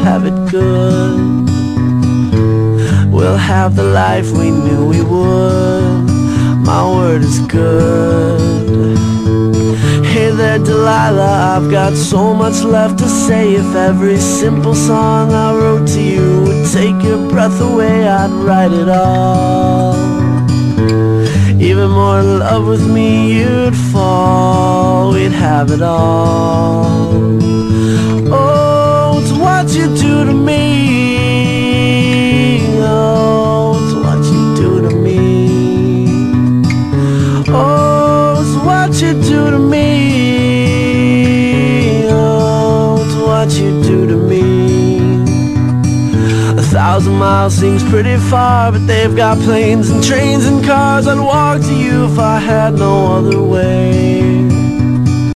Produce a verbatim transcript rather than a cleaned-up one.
have it good. We'll have the life we knew we would. My word is good. Hey there Delilah, I've got so much left to say. If every simple song I wrote to you would take your breath away, I'd write it all. Even more in love with me you'd fall. We'd have it all. Oh, it's what you do to me. Oh, it's what you do to me. Oh, it's what you do to me. Oh, it's what you do to me. A thousand miles seems pretty far, but they've got planes and trains and cars. I'd walk to you if I had no other way.